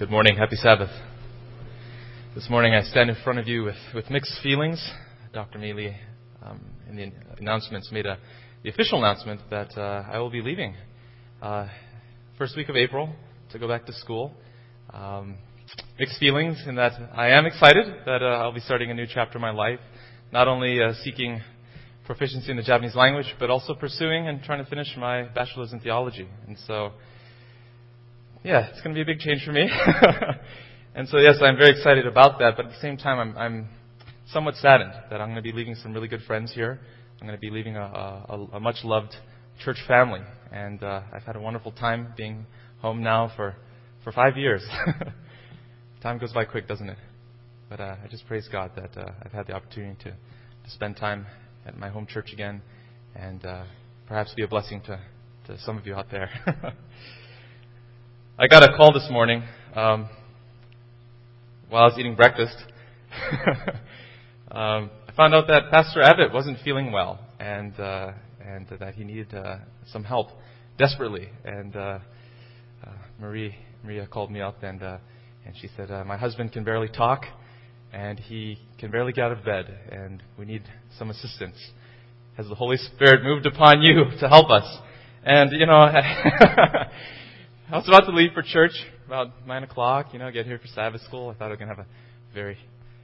Good morning. Happy Sabbath. This morning I stand in front of you with mixed feelings. Dr. Mealy in the announcements made the official announcement that I will be leaving first week of April to go back to school. Mixed feelings in that I am excited that I'll be starting a new chapter in my life, not only seeking proficiency in the Japanese language, but also pursuing and trying to finish my bachelor's in theology. And so, yeah, it's going to be a big change for me. And so, yes, I'm very excited about that. But at the same time, I'm somewhat saddened that I'm going to be leaving some really good friends here. I'm going to be leaving a much-loved church family. And I've had a wonderful time being home now for 5 years. Time goes by quick, doesn't it? But I just praise God that I've had the opportunity to spend time at my home church again and perhaps be a blessing to some of you out there. I got a call this morning while I was eating breakfast. I found out that Pastor Abbott wasn't feeling well and that he needed some help desperately. And Maria called me up and she said, my husband can barely talk and he can barely get out of bed and we need some assistance. Has the Holy Spirit moved upon you to help us? And, I was about to leave for church about 9 o'clock, get here for Sabbath school. I thought I was going to have a very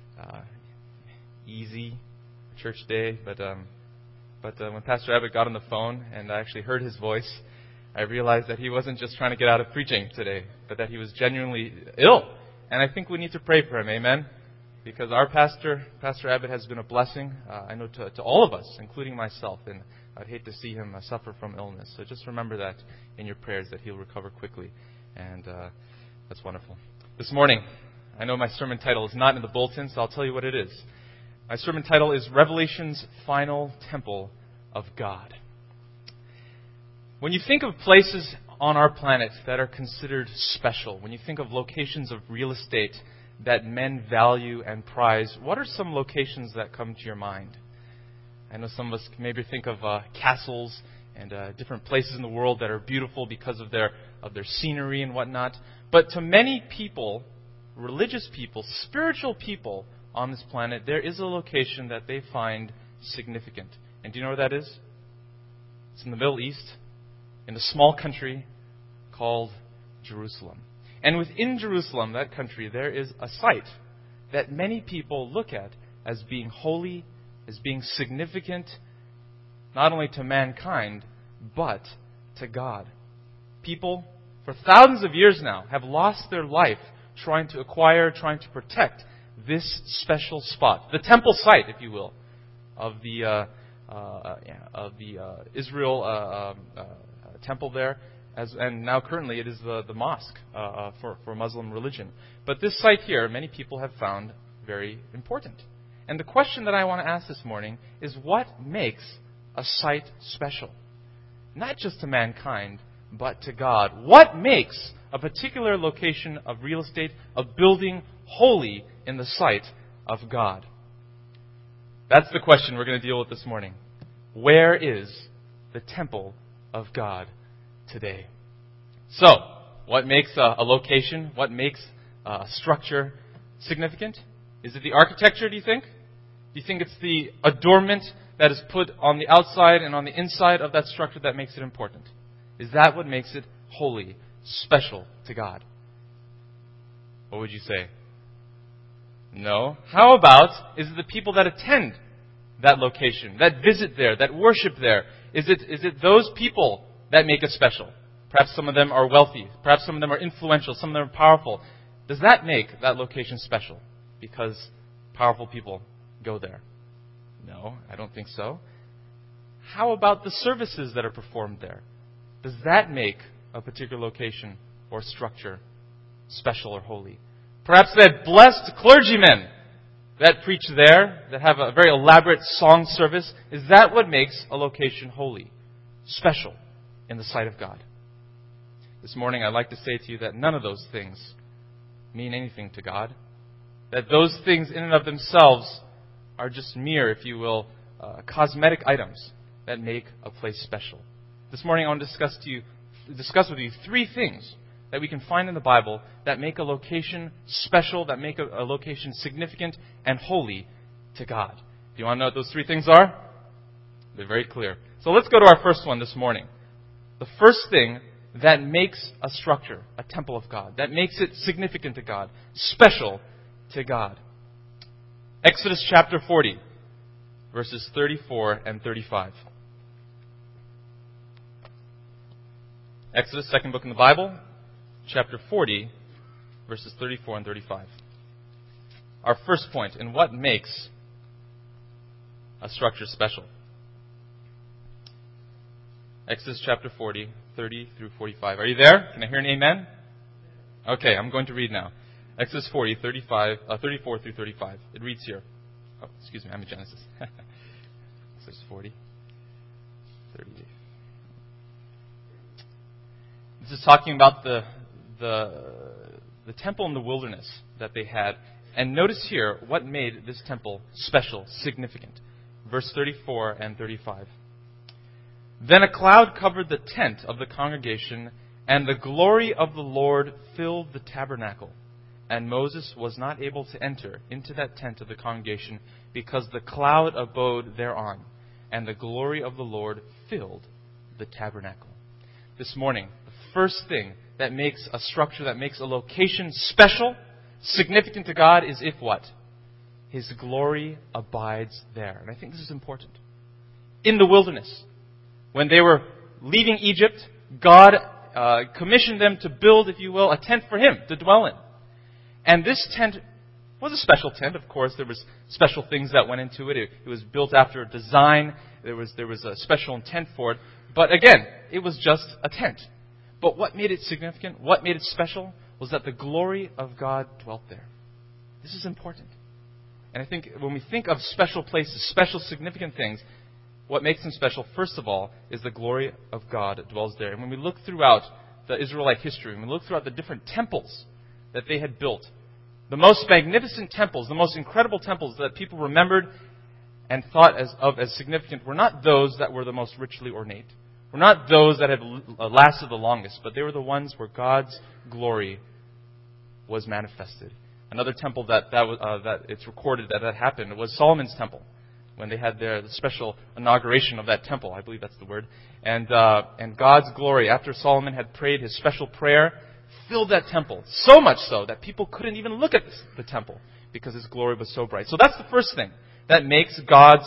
easy church day. But when Pastor Abbott got on the phone and I actually heard his voice, I realized that he wasn't just trying to get out of preaching today, but that he was genuinely ill. And I think we need to pray for him, amen? Because our Pastor Abbott, has been a blessing, I know, to all of us, including myself. And I'd hate to see him suffer from illness. So just remember that in your prayers, that he'll recover quickly. And that's wonderful. This morning, I know my sermon title is not in the bulletin, so I'll tell you what it is. My sermon title is Revelation's Final Temple of God. When you think of places on our planet that are considered special, when you think of locations of real estate that men value and prize, what are some locations that come to your mind? I know some of us maybe think of castles and different places in the world that are beautiful because of their scenery and whatnot. But to many people, religious people, spiritual people on this planet, there is a location that they find significant. And do you know where that is? It's in the Middle East, in a small country called Jerusalem. And within Jerusalem, that country, there is a site that many people look at as being holy, as being significant, not only to mankind, but to God. People, for thousands of years now, have lost their life trying to acquire, trying to protect this special spot, the temple site, if you will, of the Israel temple there. And now currently it is the mosque for Muslim religion. But this site here, many people have found very important. And the question that I want to ask this morning is, what makes a site special? Not just to mankind, but to God. What makes a particular location of real estate, a building, holy in the sight of God? That's the question we're going to deal with this morning. Where is the temple of God today? So, what makes a location, what makes a structure significant? Is it the architecture, do you think? Do you think it's the adornment that is put on the outside and on the inside of that structure that makes it important? Is that what makes it holy, special to God? What would you say? No. How about, is it the people that attend that location, that visit there, that worship there? Is it those people that make it special? Perhaps some of them are wealthy. Perhaps some of them are influential. Some of them are powerful. Does that make that location special? Because powerful people go there? No, I don't think so. How about the services that are performed there? Does that make a particular location or structure special or holy? Perhaps that blessed clergymen that preach there, that have a very elaborate song service, is that what makes a location holy, special in the sight of God? This morning I'd like to say to you that none of those things mean anything to God. That those things in and of themselves are just mere, if you will, cosmetic items that make a place special. This morning I want to discuss with you three things that we can find in the Bible that make a location special, that make a location significant and holy to God. Do you want to know what those three things are? They're very clear. So let's go to our first one this morning. The first thing that makes a structure, a temple of God, that makes it significant to God, special to God. Exodus chapter 40, verses 34 and 35. Exodus, second book in the Bible, chapter 40, verses 34 and 35. Our first point in what makes a structure special. Exodus chapter 40, 30 through 45. Are you there? Can I hear an amen? Okay, I'm going to read now. Exodus 40, 34 through 35. It reads here. Oh, excuse me, I'm in Genesis. Exodus 40, 30. This is talking about the temple in the wilderness that they had. And notice here what made this temple special, significant. Verse 34 and 35. Then a cloud covered the tent of the congregation, and the glory of the Lord filled the tabernacle. And Moses was not able to enter into that tent of the congregation because the cloud abode thereon, and the glory of the Lord filled the tabernacle. This morning, the first thing that makes a structure, that makes a location special, significant to God is if what? His glory abides there. And I think this is important. In the wilderness, when they were leaving Egypt, God commissioned them to build, if you will, a tent for Him to dwell in. And this tent was a special tent. Of course, there was special things that went into it. It was built after a design. There was a special intent for it. But again, it was just a tent. But what made it significant, what made it special, was that the glory of God dwelt there. This is important. And I think when we think of special places, special significant things, what makes them special, first of all, is the glory of God that dwells there. And when we look throughout the Israelite history, when we look throughout the different temples that they had built, the most magnificent temples, the most incredible temples that people remembered and thought as significant were not those that were the most richly ornate. Were not those that had lasted the longest, but they were the ones where God's glory was manifested. Another temple that it's recorded that happened was Solomon's temple, when they had the special inauguration of that temple. I believe that's the word. And God's glory, after Solomon had prayed his special prayer, filled that temple. So much so that people couldn't even look at the temple because his glory was so bright. So that's the first thing that makes a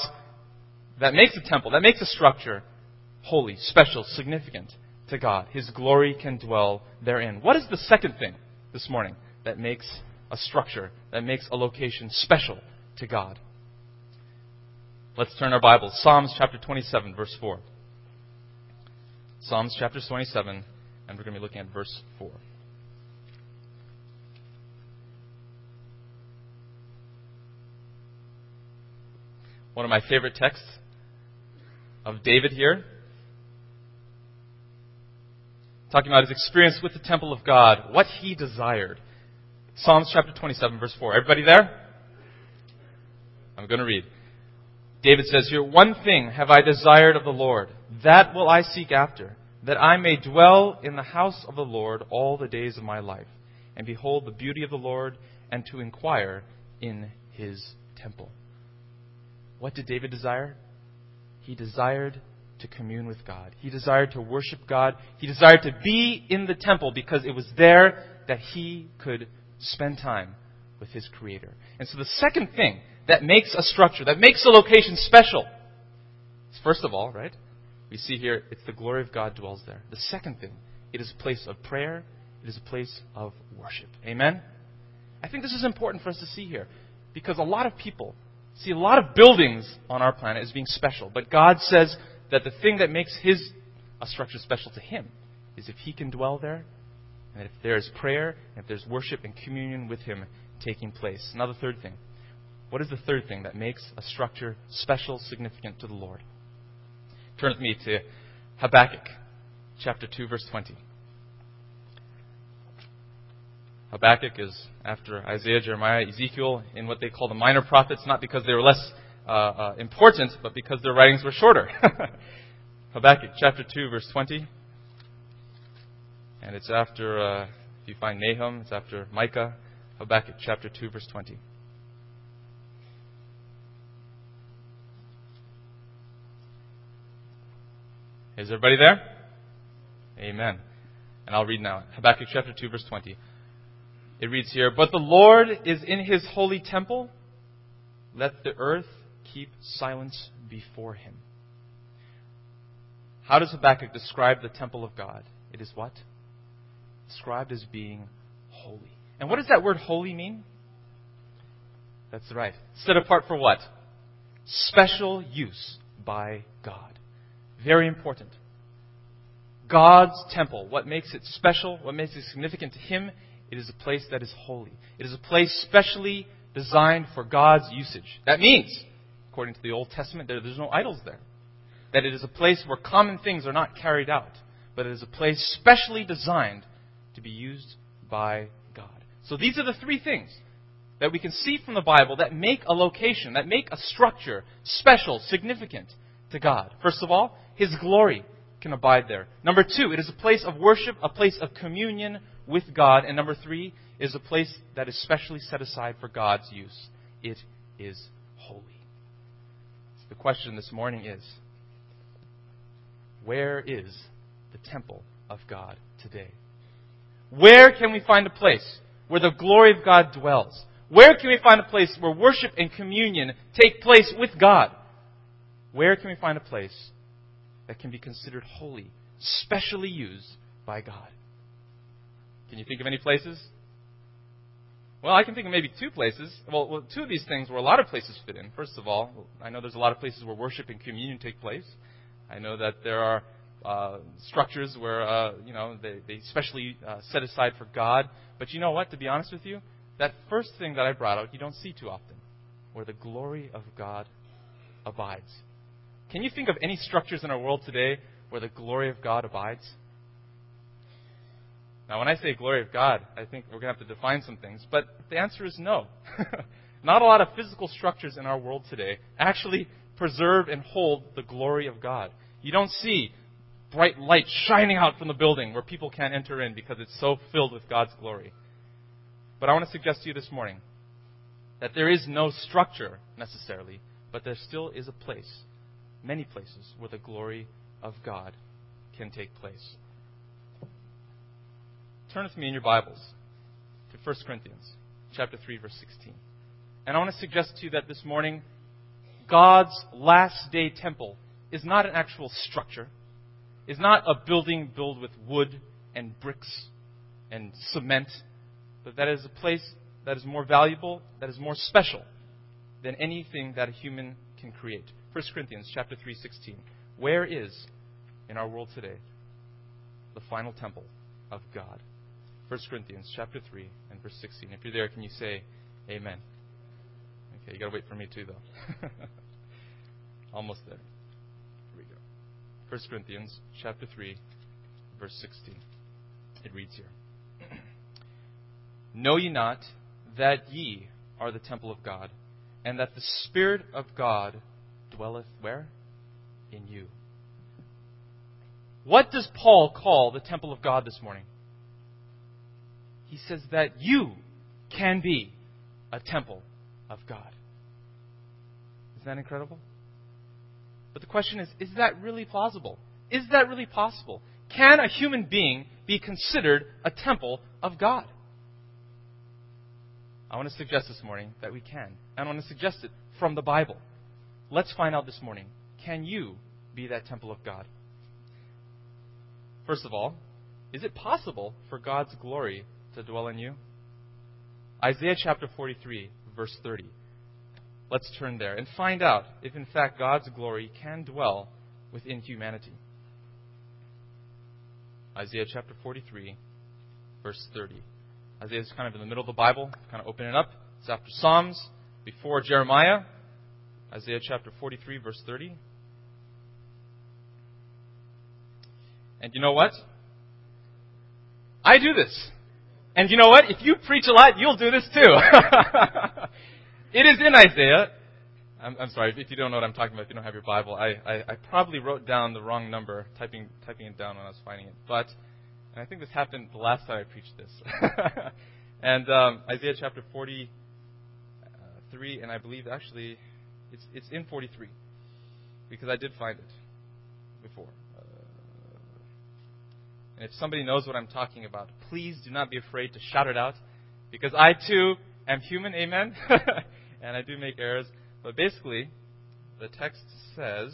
temple, that makes a structure holy, special, significant to God. His glory can dwell therein. What is the second thing this morning that makes a structure, that makes a location special to God? Let's turn our Bibles. Psalms chapter 27, verse 4. Psalms chapter 27, and we're going to be looking at verse 4. One of my favorite texts of David here, talking about his experience with the temple of God, what he desired. Psalms chapter 27, verse 4. Everybody there? I'm going to read. David says here, "One thing have I desired of the Lord, that will I seek after, that I may dwell in the house of the Lord all the days of my life, and behold the beauty of the Lord, and to inquire in His temple." What did David desire? He desired to commune with God. He desired to worship God. He desired to be in the temple because it was there that he could spend time with his Creator. And so the second thing that makes a structure, that makes a location special, is first of all, right, we see here, it's the glory of God dwells there. The second thing, it is a place of prayer. It is a place of worship. Amen? I think this is important for us to see here because a lot of people see a lot of buildings on our planet as being special. But God says that the thing that makes a structure special to Him is if He can dwell there, and if there is prayer, and if there's worship and communion with Him taking place. Now the third thing. What is the third thing that makes a structure special, significant to the Lord? Turn with me to Habakkuk, chapter 2, verse 20. Habakkuk is after Isaiah, Jeremiah, Ezekiel in what they call the minor prophets, not because they were less important, but because their writings were shorter. Habakkuk chapter 2, verse 20. And it's after, if you find Nahum, it's after Micah, Habakkuk chapter 2, verse 20. Is everybody there? Amen. And I'll read now. Habakkuk chapter 2, verse 20. It reads here, "But the Lord is in His holy temple. Let the earth keep silence before Him." How does Habakkuk describe the temple of God? It is what? Described as being holy. And what does that word holy mean? That's right. Set apart for what? Special use by God. Very important. God's temple. What makes it special? What makes it significant to Him? It is a place that is holy. It is a place specially designed for God's usage. That means, according to the Old Testament, there's no idols there. That it is a place where common things are not carried out, but it is a place specially designed to be used by God. So these are the three things that we can see from the Bible that make a location, that make a structure special, significant to God. First of all, His glory can abide there. Number two, it is a place of worship, a place of communion with God. And number three, is a place that is specially set aside for God's use. It is holy. So the question this morning is, where is the temple of God today? Where can we find a place where the glory of God dwells? Where can we find a place where worship and communion take place with God? Where can we find a place that can be considered holy, specially used by God? Can you think of any places? Well, I can think of maybe two places. Well, two of these things where a lot of places fit in. First of all, I know there's a lot of places where worship and communion take place. I know that there are structures where, they specially set aside for God. But you know what? To be honest with you, that first thing that I brought out, you don't see too often, where the glory of God abides. Can you think of any structures in our world today where the glory of God abides? Now, when I say glory of God, I think we're going to have to define some things. But the answer is no. Not a lot of physical structures in our world today actually preserve and hold the glory of God. You don't see bright light shining out from the building where people can't enter in because it's so filled with God's glory. But I want to suggest to you this morning that there is no structure necessarily, but there still is a place, many places, where the glory of God can take place. Turn with me in your Bibles to 1 Corinthians chapter 3, verse 16. And I want to suggest to you that this morning, God's last day temple is not an actual structure, is not a building built with wood and bricks and cement, but that is a place that is more valuable, that is more special than anything that a human can create. 1 Corinthians chapter 3:16. Where is, in our world today, the final temple of God? 1 Corinthians chapter 3 and verse 16. If you're there, can you say amen? Okay, you got to wait for me too, though. Almost there. Here we go. 1 Corinthians chapter 3, verse 16. It reads here. Know ye not that ye are the temple of God, and that the Spirit of God dwelleth where? In you. What does Paul call the temple of God this morning? He says that you can be a temple of God. Isn't that incredible? But the question is that really plausible? Is that really possible? Can a human being be considered a temple of God? I want to suggest this morning that we can. And I want to suggest it from the Bible. Let's find out this morning. Can you be that temple of God? First of all, is it possible for God's glory to dwell in you? Isaiah chapter 43, verse 30. Let's turn there and find out if in fact God's glory can dwell within humanity. Isaiah chapter 43, verse 30. Isaiah is kind of in the middle of the Bible, kind of open it up. It's after Psalms, before Jeremiah. Isaiah chapter 43, verse 30. And you know what? I do this. And you know what? If you preach a lot, you'll do this too. It is in Isaiah. I'm sorry, if you don't know what I'm talking about, if you don't have your Bible, I probably wrote down the wrong number, typing it down when I was finding it. But And I think this happened the last time I preached this. And Isaiah chapter 43, and I believe actually it's in 43, because I did find it before. And if somebody knows what I'm talking about, please do not be afraid to shout it out, because I too am human, amen? And I do make errors. But basically, the text says,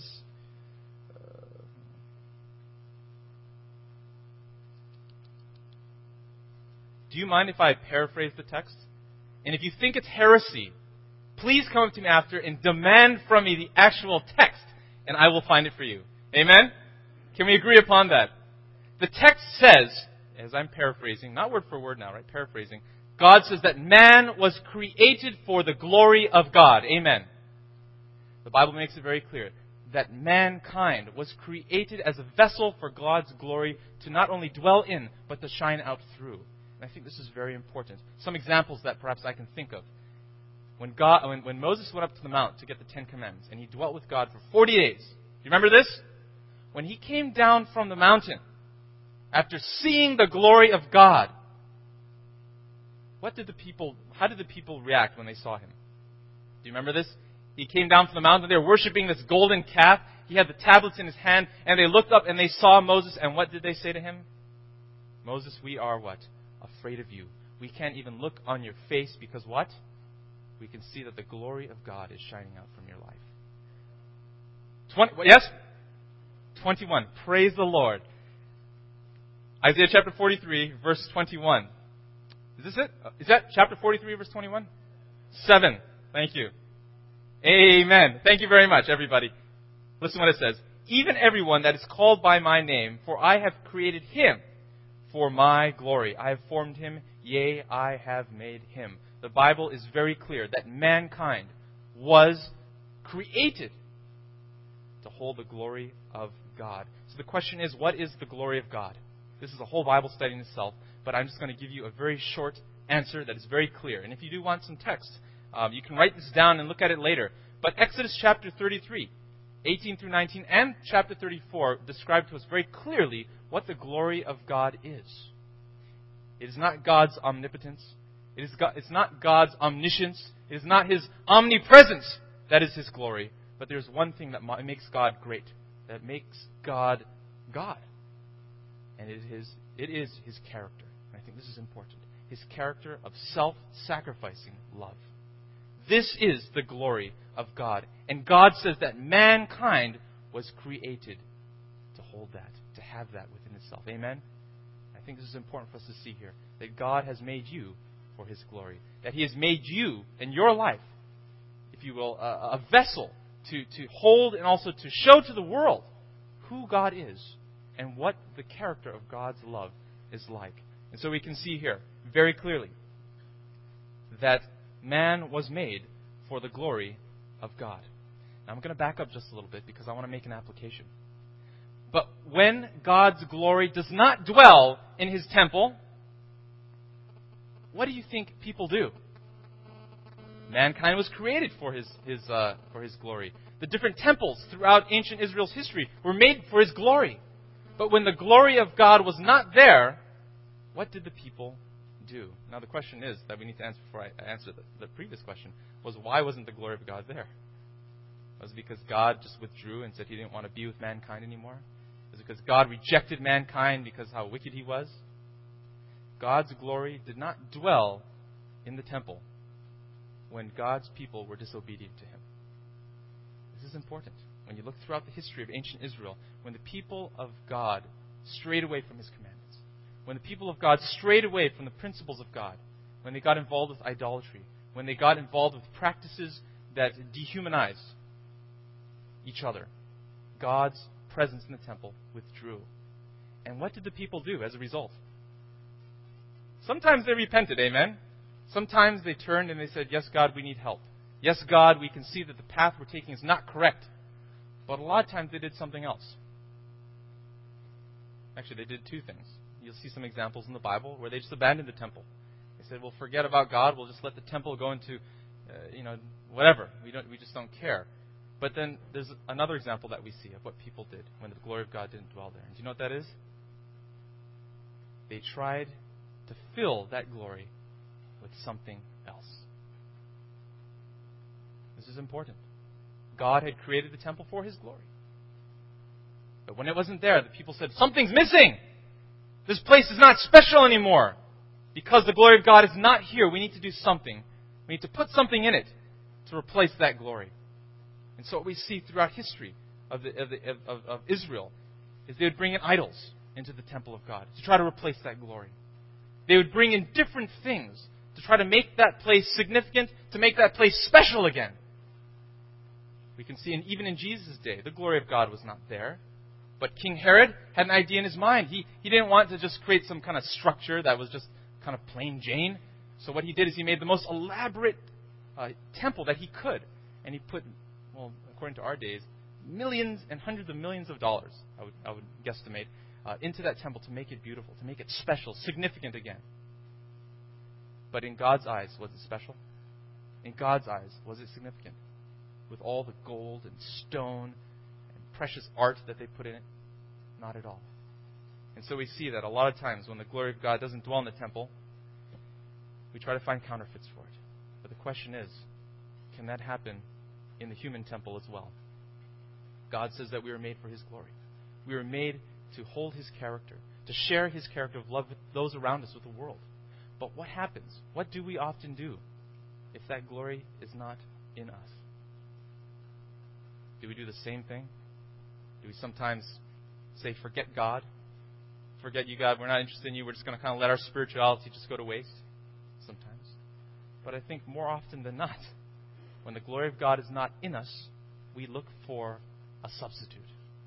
do you mind if I paraphrase the text? And if you think it's heresy, please come up to me after and demand from me the actual text, and I will find it for you. Amen? Can we agree upon that? The text says, as I'm paraphrasing, not word for word now, right? Paraphrasing. God says that man was created for the glory of God. Amen. The Bible makes it very clear that mankind was created as a vessel for God's glory to not only dwell in, but to shine out through. And I think this is very important. Some examples that perhaps I can think of. When Moses went up to the mount to get the Ten Commandments, and he dwelt with God for 40 days. Do you remember this? When he came down from the mountain, after seeing the glory of God, how did the people react when they saw him? Do you remember this? He came down from the mountain. They were worshiping this golden calf. He had the tablets in his hand, and they looked up and they saw Moses. And what did they say to him? Moses, we are what? Afraid of you. We can't even look on your face because what? We can see that the glory of God is shining out from your life. Yes? 21. Praise the Lord. Isaiah chapter 43, verse 21. Is this it? Is that chapter 43, verse 21? 7. Thank you. Amen. Thank you very much, everybody. Listen what it says. Even everyone that is called by my name, for I have created him for my glory. I have formed him, yea, I have made him. The Bible is very clear that mankind was created to hold the glory of God. So the question is, what is the glory of God? This is a whole Bible study in itself, but I'm just going to give you a very short answer that is very clear. And if you do want some text, you can write this down and look at it later. But Exodus chapter 33, 18 through 19, and chapter 34 describe to us very clearly what the glory of God is. It is not God's omnipotence. It's not God's omniscience. It is not His omnipresence that is His glory. But there's one thing that makes God great, that makes God God. And it is His character. And I think this is important. His character of self-sacrificing love. This is the glory of God. And God says that mankind was created to hold that, to have that within itself. Amen? I think this is important for us to see here. That God has made you for His glory. That He has made you in your life, if you will, a vessel to hold and also to show to the world who God is and what the character of God's love is like. And so we can see here very clearly that man was made for the glory of God. Now I'm going to back up just a little bit because I want to make an application. But when God's glory does not dwell in His temple, what do you think people do? Mankind was created for his glory. The different temples throughout ancient Israel's history were made for His glory. But when the glory of God was not there, what did the people do? Now the question is that we need to answer before I answer the previous question was, why wasn't the glory of God there? Was it because God just withdrew and said He didn't want to be with mankind anymore? Was it because God rejected mankind because how wicked He was? God's glory did not dwell in the temple when God's people were disobedient to Him. This is important. When you look throughout the history of ancient Israel, when the people of God strayed away from His commandments, when the people of God strayed away from the principles of God, when they got involved with idolatry, when they got involved with practices that dehumanized each other, God's presence in the temple withdrew. And what did the people do as a result? Sometimes they repented, amen? Sometimes they turned and they said, yes, God, we need help. Yes, God, we can see that the path we're taking is not correct. But a lot of times they did something else. Actually, they did two things. You'll see some examples in the Bible where they just abandoned the temple. They said, well, forget about God. We'll just let the temple go into, whatever. We just don't care. But then there's another example that we see of what people did when the glory of God didn't dwell there. And do you know what that is? They tried to fill that glory with something else. This is important. God had created the temple for His glory. But when it wasn't there, the people said, something's missing! This place is not special anymore. Because the glory of God is not here, we need to do something. We need to put something in it to replace that glory. And so what we see throughout history of Israel is they would bring in idols into the temple of God to try to replace that glory. They would bring in different things to try to make that place significant, to make that place special again. We can see, even in Jesus' day, the glory of God was not there. But King Herod had an idea in his mind. He didn't want to just create some kind of structure that was just kind of plain Jane. So what he did is he made the most elaborate temple that he could. And he put, well, according to our days, millions and hundreds of millions of dollars, I would guesstimate, into that temple to make it beautiful, to make it special, significant again. But in God's eyes, was it special? In God's eyes, was it significant? With all the gold and stone and precious art that they put in it? Not at all. And so we see that a lot of times when the glory of God doesn't dwell in the temple, we try to find counterfeits for it. But the question is, can that happen in the human temple as well? God says that we were made for His glory. We were made to hold His character, to share His character of love with those around us, with the world. But what happens? What do we often do if that glory is not in us? Do we do the same thing? Do we sometimes say, forget God? Forget you, God. We're not interested in you. We're just going to kind of let our spirituality just go to waste? Sometimes. But I think more often than not, when the glory of God is not in us, we look for a substitute.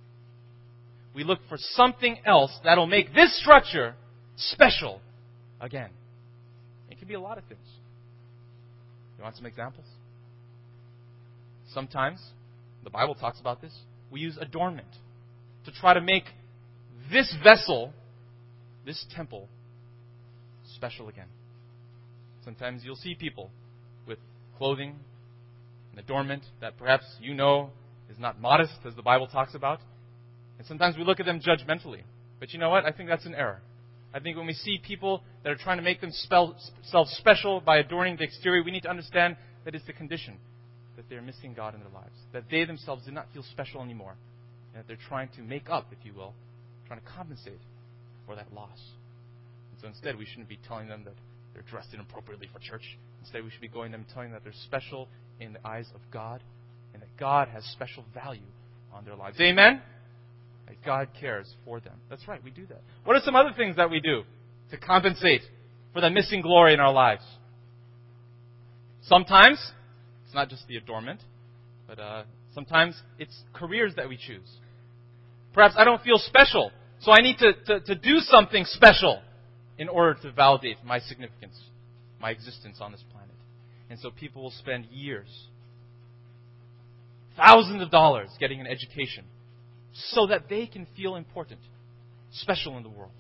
We look for something else that'll make this structure special again. It can be a lot of things. You want some examples? Sometimes, the Bible talks about this, we use adornment to try to make this vessel, this temple, special again. Sometimes you'll see people with clothing and adornment that perhaps you know is not modest, as the Bible talks about. And sometimes we look at them judgmentally. But you know what? I think that's an error. I think when we see people that are trying to make themselves special by adorning the exterior, we need to understand that it's the condition that they're missing God in their lives. That they themselves do not feel special anymore. And that they're trying to make up, if you will, trying to compensate for that loss. And so instead, we shouldn't be telling them that they're dressed inappropriately for church. Instead, we should be going to them telling them that they're special in the eyes of God and that God has special value on their lives. Amen? That God cares for them. That's right, we do that. What are some other things that we do to compensate for the missing glory in our lives? Sometimes, it's not just the adornment, but sometimes it's careers that we choose. Perhaps I don't feel special, so I need to do something special in order to validate my significance, my existence on this planet. And so people will spend years, thousands of dollars getting an education so that they can feel important, special in the world.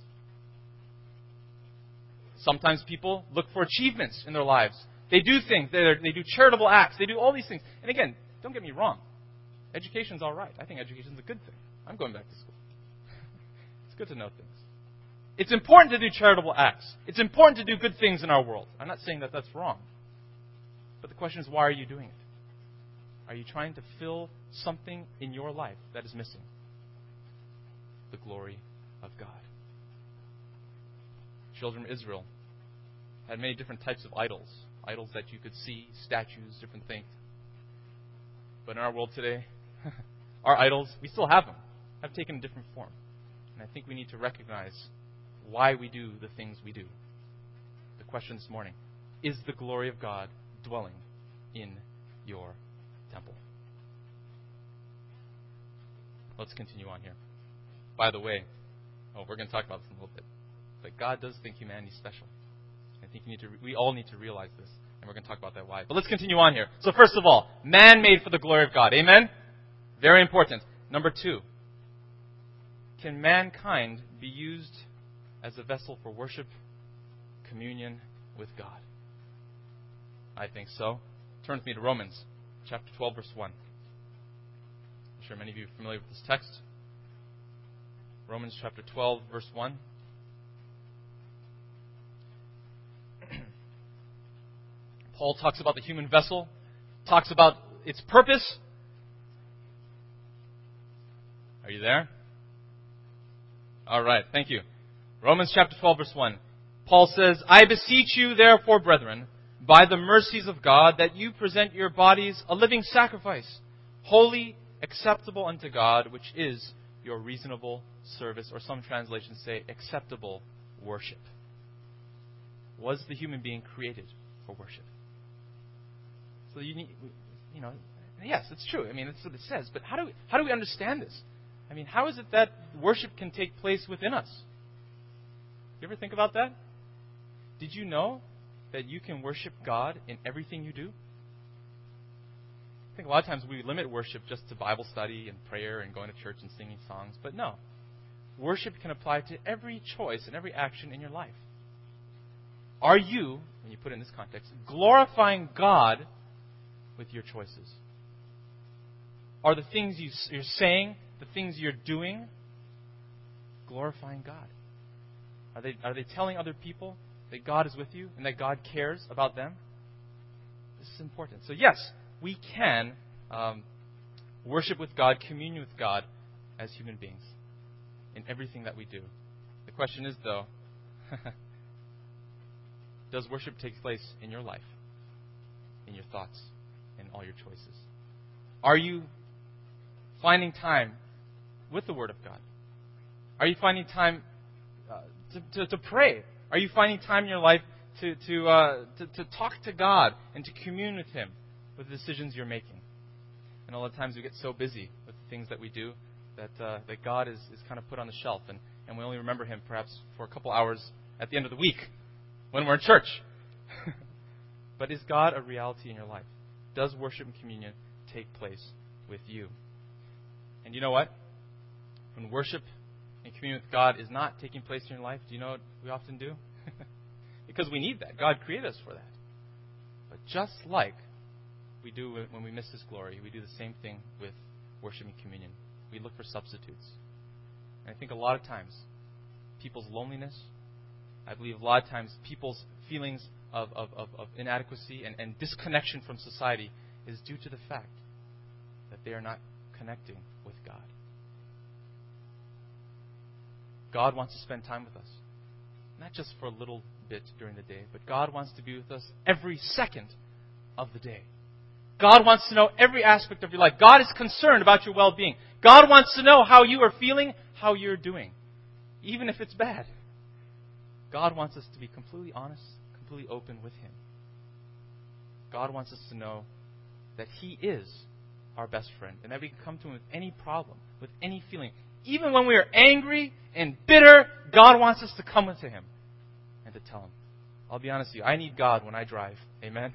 Sometimes people look for achievements in their lives. They do things. They do charitable acts. They do all these things. And again, don't get me wrong. Education's all right. I think education's a good thing. I'm going back to school. It's good to know things. It's important to do charitable acts. It's important to do good things in our world. I'm not saying that that's wrong. But the question is, why are you doing it? Are you trying to fill something in your life that is missing? The glory of God. Children of Israel had many different types of idols. Idols that you could see, statues, different things. But in our world today, our idols, we still have them, have taken a different form. And I think we need to recognize why we do the things we do. The question this morning, is the glory of God dwelling in your temple? Let's continue on here. By the way, we're going to talk about this in a little bit, but God does think humanity is special. I think we all need to realize this, and we're going to talk about that why. But let's continue on here. So first of all, man made for the glory of God. Amen? Very important. Number 2, can mankind be used as a vessel for worship, communion with God? I think so. Turn with me to Romans chapter 12, verse 1. I'm sure many of you are familiar with this text. Romans chapter 12, verse 1. Paul talks about the human vessel, talks about its purpose. Are you there? All right, thank you. Romans chapter 12, verse 1. Paul says, I beseech you, therefore, brethren, by the mercies of God, that you present your bodies a living sacrifice, holy, acceptable unto God, which is your reasonable service, or some translations say acceptable worship. Was the human being created for worship? So you need, yes, it's true. I mean, that's what it says. But how do we understand this? I mean, how is it that worship can take place within us? You ever think about that? Did you know that you can worship God in everything you do? I think a lot of times we limit worship just to Bible study and prayer and going to church and singing songs. But no. Worship can apply to every choice and every action in your life. Are you, when you put it in this context, glorifying God with your choices? Are the things you're saying, the things you're doing, glorifying God? Are they telling other people that God is with you and that God cares about them? This is important. So yes, we can worship with God, communion with God as human beings in everything that we do. The question is, though, does worship take place in your life, in your thoughts, in all your choices? Are you finding time with the Word of God? Are you finding time to pray? Are you finding time in your life to talk to God and to commune with Him with the decisions you're making? And a lot of times we get so busy with the things that we do that God is kind of put on the shelf, and we only remember Him perhaps for a couple hours at the end of the week when we're in church. But is God a reality in your life? Does worship and communion take place with you? And you know what? When worship and communion with God is not taking place in your life, do you know what we often do? Because we need that. God created us for that. But just like we do when we miss His glory, we do the same thing with worship and communion. We look for substitutes. And I think a lot of times, people's loneliness, I believe a lot of times people's feelings of inadequacy and disconnection from society is due to the fact that they are not connecting with God. God wants to spend time with us. Not just for a little bit during the day, but God wants to be with us every second of the day. God wants to know every aspect of your life. God is concerned about your well-being. God wants to know how you are feeling, how you're doing, even if it's bad. God wants us to be completely honest, completely open with Him. God wants us to know that He is our best friend and that we can come to Him with any problem, with any feeling. Even when we are angry and bitter, God wants us to come to Him and to tell Him. I'll be honest with you, I need God when I drive. Amen?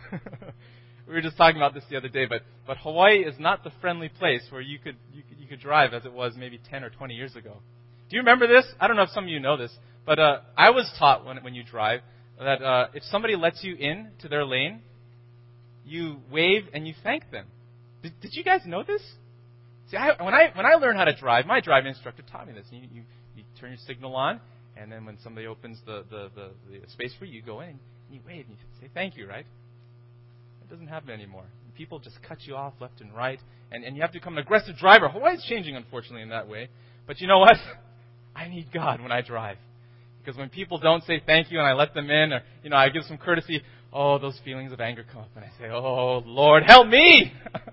We were just talking about this the other day, but Hawaii is not the friendly place where you could drive as it was maybe 10 or 20 years ago. Do you remember this? I don't know if some of you know this, but I was taught when you drive that if somebody lets you in to their lane, you wave and you thank them. Did you guys know this? See, when I learned how to drive, my driving instructor taught me this. You turn your signal on, and then when somebody opens the space for you, you go in and you wave and you say thank you, right? It doesn't happen anymore. People just cut you off left and right, and you have to become an aggressive driver. Hawaii's changing, unfortunately, in that way. But you know what? I need God when I drive. Because when people don't say thank you and I let them in, or I give some courtesy, those feelings of anger come up, and I say, oh, Lord, help me!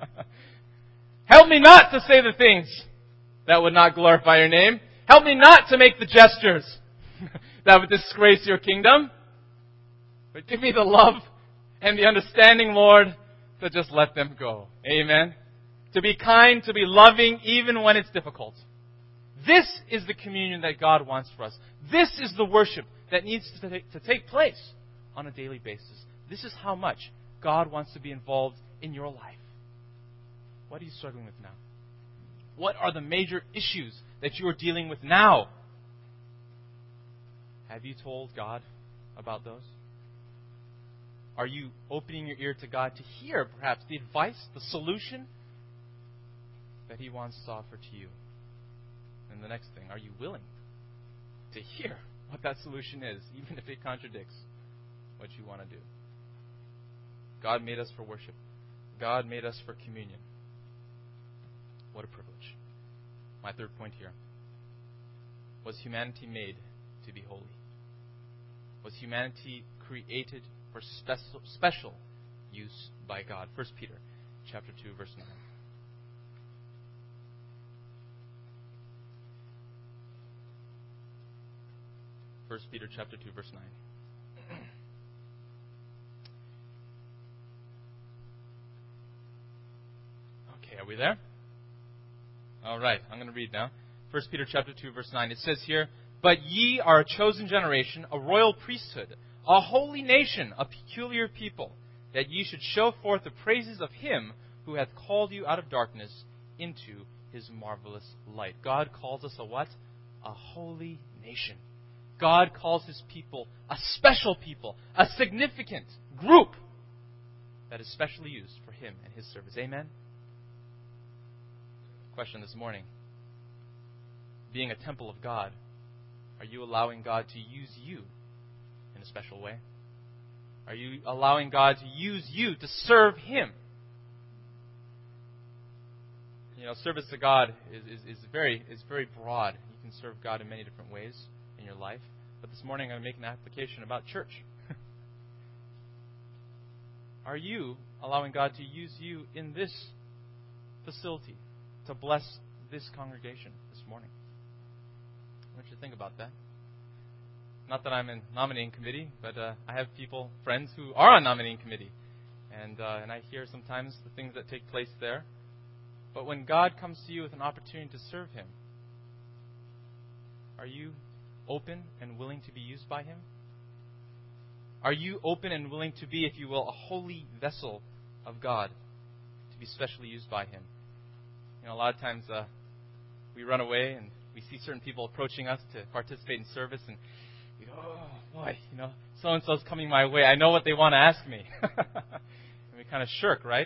Help me not to say the things that would not glorify your name. Help me not to make the gestures that would disgrace your kingdom. But give me the love and the understanding, Lord, to just let them go. Amen? To be kind, to be loving, even when it's difficult. This is the communion that God wants for us. This is the worship that needs to take place on a daily basis. This is how much God wants to be involved in your life. What are you struggling with now? What are the major issues that you are dealing with now? Have you told God about those? Are you opening your ear to God to hear perhaps the advice, the solution that He wants to offer to you? And the next thing, are you willing to hear what that solution is, even if it contradicts what you want to do? God made us for worship. God made us for communion. What a privilege. My third point here. Was humanity made to be holy? Was humanity created for special use by God? 1 Peter chapter 2, verse 9. First Peter chapter 2, verse 9. Okay, are we there? All right, I'm going to read now. 1 Peter chapter 2, verse 9. It says here, "But ye are a chosen generation, a royal priesthood, a holy nation, a peculiar people, that ye should show forth the praises of him who hath called you out of darkness into his marvelous light." God calls us a what? A holy nation. God calls his people a special people, a significant group that is specially used for him and his service. Amen? Question this morning. Being a temple of God, are you allowing God to use you in a special way? Are you allowing God to use you to serve him? You know, service to God is very broad. You can serve God in many different ways in your life. But this morning I'm going to make an application about church. Are you allowing God to use you in this facility to bless this congregation this morning? I want you to think about that. Not that I'm in nominating committee, but I have friends who are on nominating committee. And I hear sometimes the things that take place there. But when God comes to you with an opportunity to serve him, are you open and willing to be used by him? Are you open and willing to be, if you will, a holy vessel of God, to be specially used by him? You know, a lot of times we run away and we see certain people approaching us to participate in service, and we go, "Oh boy, you know, so-and-so's coming my way. I know what they want to ask me." And we kind of shirk, right?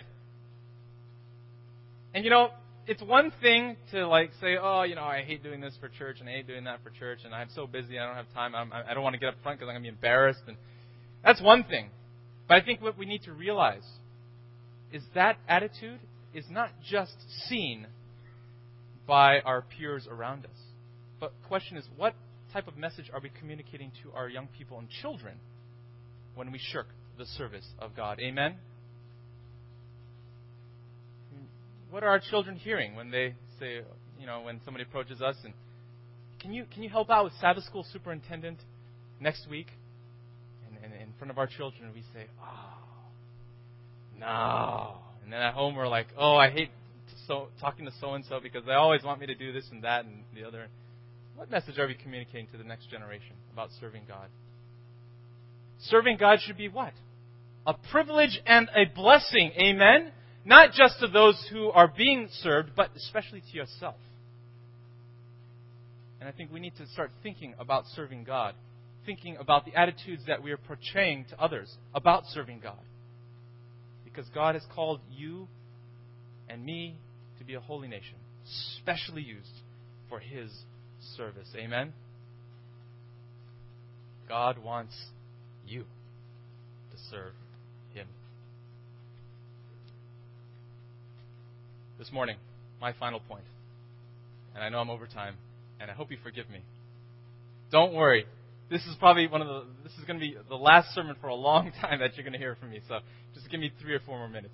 And you know, it's one thing to say, "Oh, you know, I hate doing this for church and I hate doing that for church, and I'm so busy, I don't have time. I don't want to get up front because I'm going to be embarrassed." And that's one thing. But I think what we need to realize is that attitude is not just seen by our peers around us. But the question is, what type of message are we communicating to our young people and children when we shirk the service of God? Amen? What are our children hearing when they say, you know, when somebody approaches us and, can you help out with Sabbath school superintendent next week? And in front of our children we say, "Oh, no." And then at home we're like, "Oh, I hate talking to so-and-so because they always want me to do this and that and the other." What message are we communicating to the next generation about serving God? Serving God should be what? A privilege and a blessing. Amen? Not just to those who are being served, but especially to yourself. And I think we need to start thinking about serving God, thinking about the attitudes that we are portraying to others about serving God. Because God has called you and me to be a holy nation, specially used for his service. Amen? God wants you to serve him. This morning, my final point, and I know I'm over time, and I hope you forgive me. Don't worry. This is going to be the last sermon for a long time that you're going to hear from me, so just give me 3 or 4 more minutes.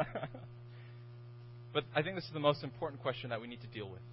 But I think this is the most important question that we need to deal with.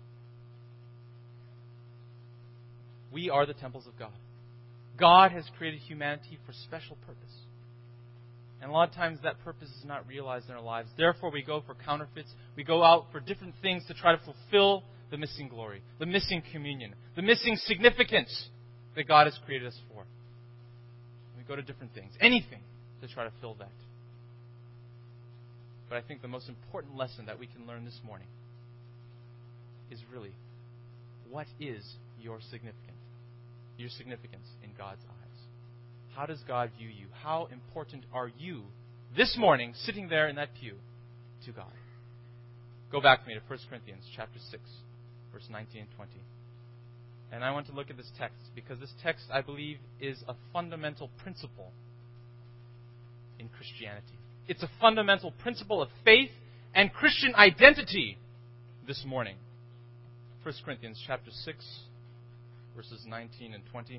We are the temples of God. God has created humanity for special purpose. And a lot of times that purpose is not realized in our lives. Therefore, we go for counterfeits. We go out for different things to try to fulfill the missing glory, the missing communion, the missing significance that God has created us for. We go to different things, anything, to try to fill that. But I think the most important lesson that we can learn this morning is really, what is your significance? Your significance in God's eyes. How does God view you? How important are you this morning, sitting there in that pew, to God? Go back with me to 1 Corinthians chapter 6, verse 19 and 20. And I want to look at this text, because this text, I believe, is a fundamental principle in Christianity. It's a fundamental principle of faith and Christian identity this morning. 1 Corinthians chapter 6, verses 19 and 20.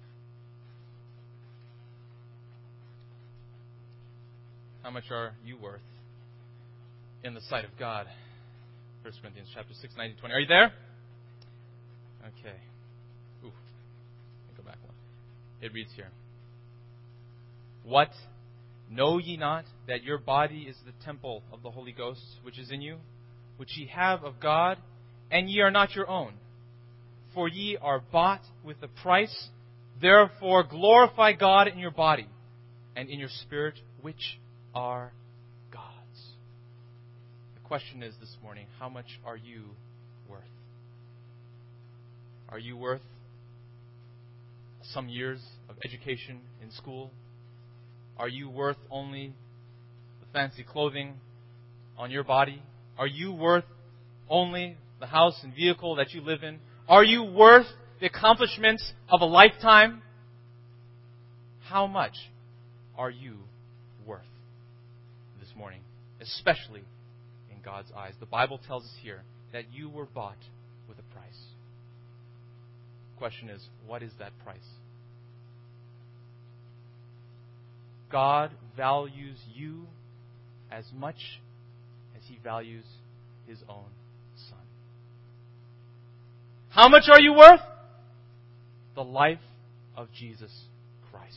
How much are you worth in the sight of God? 1 Corinthians chapter 6, 19, 20. Are you there? Okay. Ooh. Let me go back one. It reads here. What? Know ye not that your body is the temple of the Holy Ghost, which is in you, which ye have of God, and ye are not your own? For ye are bought with a price. Therefore glorify God in your body and in your spirit, which are God's. The question is this morning, how much are you worth? Are you worth some years of education in school? Are you worth only the fancy clothing on your body? Are you worth only the house and vehicle that you live in? Are you worth the accomplishments of a lifetime? How much are you worth this morning, especially in God's eyes? The Bible tells us here that you were bought with a price. The question is, what is that price? God values you as much as He values His own Son. How much are you worth? The life of Jesus Christ.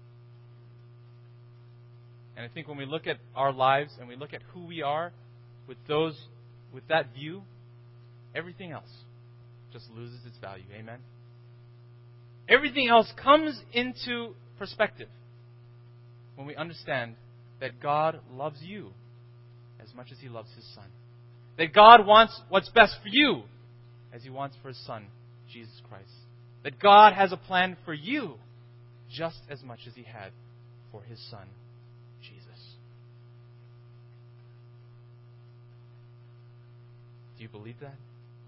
And I think when we look at our lives and we look at who we are with that view, everything else just loses its value. Amen? Everything else comes into perspective when we understand that God loves you as much as He loves His Son. That God wants what's best for you as He wants for His Son, Jesus Christ. That God has a plan for you just as much as He had for His Son, Jesus. Do you believe that?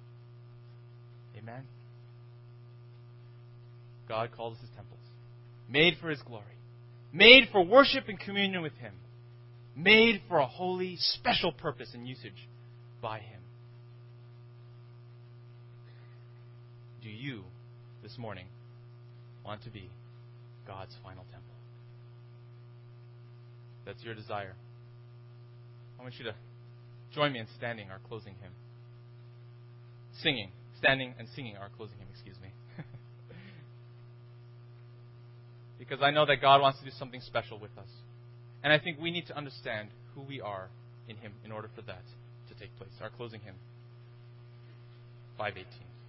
Amen? God calls us His temples, made for His glory, made for worship and communion with Him, made for a holy, special purpose and usage by Him. Do you, this morning, want to be God's final temple? If that's your desire, I want you to join me in standing our closing hymn. Standing and singing our closing hymn, excuse me. Because I know that God wants to do something special with us. And I think we need to understand who we are in Him in order for that to take place. Our closing hymn, 518.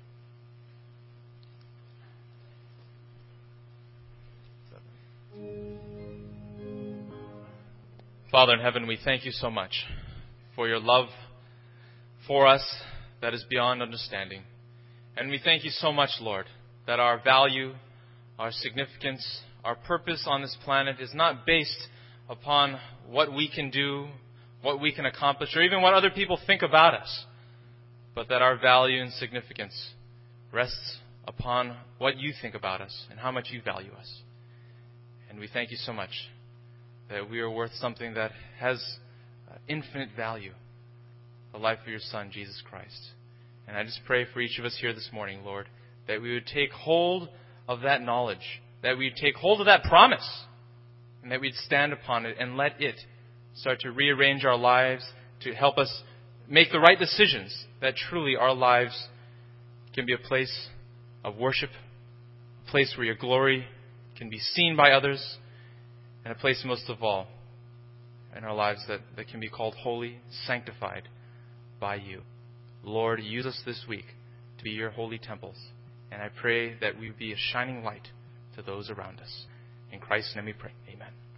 Father in heaven, we thank You so much for Your love for us that is beyond understanding. And we thank You so much, Lord, that our value, our significance, our purpose on this planet is not based upon what we can do, what we can accomplish, or even what other people think about us, but that our value and significance rests upon what You think about us and how much You value us. And we thank You so much that we are worth something that has infinite value, the life of Your Son, Jesus Christ. And I just pray for each of us here this morning, Lord, that we would take hold of that knowledge, that we would take hold of that promise, and that we'd stand upon it and let it start to rearrange our lives, to help us make the right decisions, that truly our lives can be a place of worship, a place where Your glory can be seen by others, and a place most of all in our lives that can be called holy, sanctified by You. Lord, use us this week to be Your holy temples. And I pray that we be a shining light to those around us. In Christ's name we pray. Amen.